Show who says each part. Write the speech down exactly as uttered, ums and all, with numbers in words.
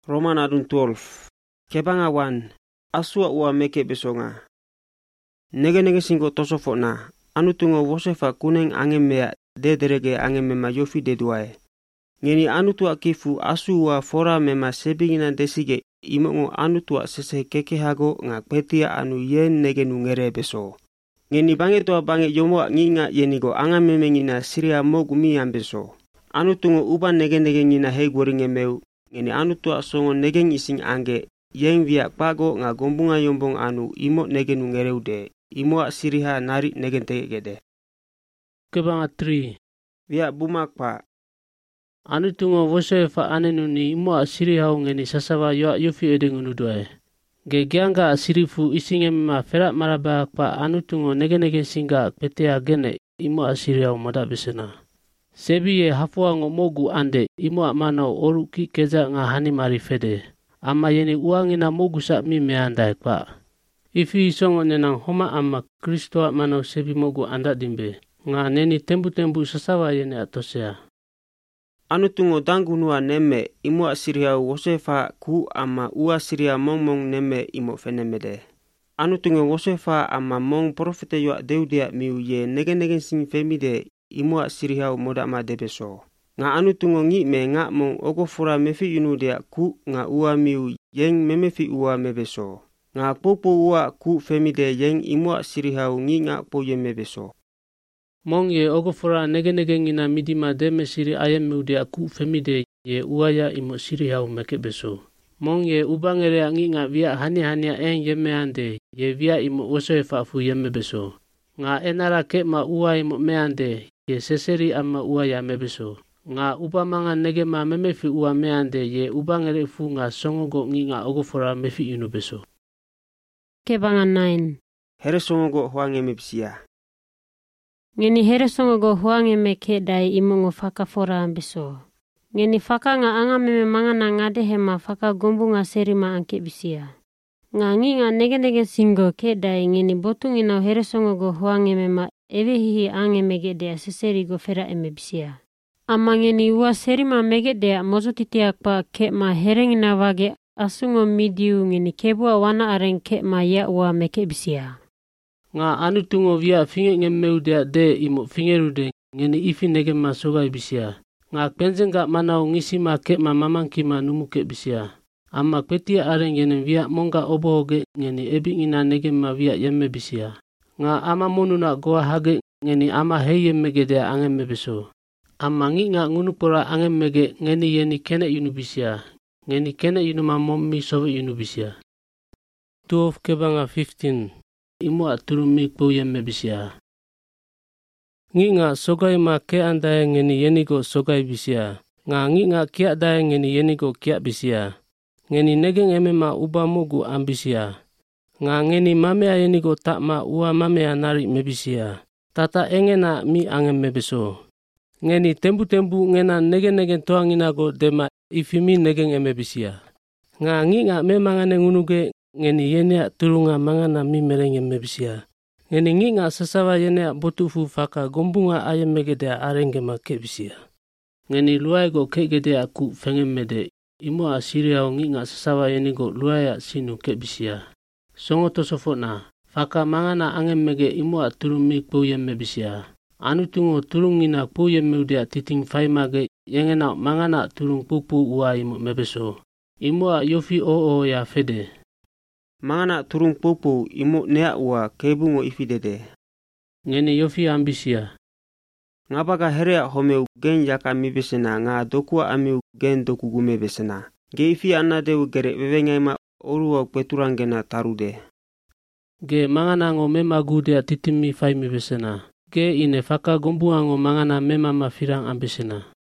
Speaker 1: Roman adun twelve. Kebangawan asua ua meke besonga. Nege-nege singko tosofo na. Anu tungo wosefa kuneng angemea de derege angemema yofi de duae. Ngeni anu tua kifu asu ua fora mema sebingina desige imongo anu tua sese keke hago nga petia anu yen nege nungere beso. Ngeni bange tua bange yomoa nginga yenigo angameme ngina siria mogu mi ambeso. Anu tungo uba nege-nege ngina hei goringe meu. Ngeni anu tua songo nege ngising ange yeng via pago nga gombunga yombong anu imo nege nungereude. Imoa siriha nari nege tegede.
Speaker 2: Kebanga three.
Speaker 1: Via bumak pa.
Speaker 2: Anu tungo wose fa anenu ni imo asiri hau ngeni sasawa yoa yofi edengunu doe. Ge gianga asiri fu isinge ma ferak maraba pa anu tungo nege nege singa petea gene imo asiri hau mada besena. Sebi ye hafua ngomogu ande imo amano oru ki keza nga hani mari fede. Ama yeni uangina mogu sa mi meandai pa. Ifi isongo nenang homa ama Kristo mano sebi mogu anda dimbe. Nga neni tembu-tembu sasawa yene atosea.
Speaker 1: Anu tungo dangu nua neme imo asiria wosefa ku ama ua siria mong-mong neme imo fenemede. Anu tungo wosefa ama mong profete yoa deudia miu ye nege-nege sing femide imo asiria moda ma debeso. Nga anu tungo ngi me nga mong ogo fura mefi yunu dia ku nga ua miu yeng memefi ua mebeso. Nga popo ua ku femide yeng imo asiria ngi nga po ye mebeso.
Speaker 2: Mong ye ogo fura nege-nege ngina midima deme siri ayam meudia ku femide ye uaya imo siri hau meke beso. Mong ye ubangere ngi nga via hani-hania en yemeande ye via imo wosoe fafu yeme beso. Nga enara ke ma ua imo meande ye seseri ama uaya mebeso. Nga ubamanga nege ma memefi ua meande ye ubangere fu nga songogo ngi nga ogo fura mefi inu beso.
Speaker 3: Kebanga nine.
Speaker 1: Here songogo huange mepsia.
Speaker 3: Ngeni here songogo huange meke dai imongo faka fora ambeso. Ngeni faka nga anga meme manga na ngade hema faka gombu nga seri ma anke bisia. Nga ngi nga nege-nege singo ke dai ngeni botung ina here songogo huange mema ewe hihi ange mege dea seseri go fera eme bisia. Ama ngeni ua seri ma mege dea mozo titiak pa ke ma hereng ina wage asungo midiu ngeni kebua wana areng ke ma ya ua meke bisia.
Speaker 2: Nga anu tungo via finge ngemeu dea de imo fingerude ngeni ifi nege ma sogai bisia. Nga penzenga manau ngisi ma ke ma mamangki ma numuke bisia. Ama kwetia areng ngeni via monga obohoge ngeni ebi ina nege ma via yemme bisia. Nga ama monuna goa hage ngeni ama heye mege dea angeme beso. Ama ngi nga ngunupura angemege ngeni yeni kene yunu bisia. Ngeni kene yunu ma mommi sobe yunu bisia. twelve kebanga fifteen. Imo aturumi kpo yemme bisia. Ngi nga sogai ma ke andae ngeni yenigo sogai bisia. Nga ngi nga kia dae ngeni yenigo kia bisia. Ngeni nege ngeme ma uba mugu ambisia. Nga ngeni mamea yenigo tak ma ua mamea nari mebisia. Tata engena mi angem mebeso. Ngeni tembu-tembu ngena nege-nege toanginago dema ifimi nege ngeme bisia. Nga ngi nga memangane ngunuge ngeni yenea turunga mangana mi merenge mebisia. Ngeni ngi nga sasawa yenea botufu faka gombunga ayemegedea arenge make bisia. Ngeni luaigo kegedea ku fengemede imo asiria ngi nga sasawa yenigo luaya sinu kebisia. Songo tosofona faka mangana angemege imo aturumi kpo yemme bisia. Anu tungo turungina kpo yemmeudia titing faimage yengena mangana turung pupu ua imo mebeso. Imo a yofi oo ya fede.
Speaker 1: Mangana turung popo imo nea ua kebungo ifidede.
Speaker 2: Ngeni yofi ambisia.
Speaker 1: Ngapaka herea homeu gen yaka mibesena nga dokua amiu gen dokugume besena. Ge ifi anadeu gere wewengaima orua kweturangena tarude.
Speaker 2: Ge mangana ngo mema gudea titimi faimi besena. Ge ine faka gombuango mangana mema mafirang ambesena.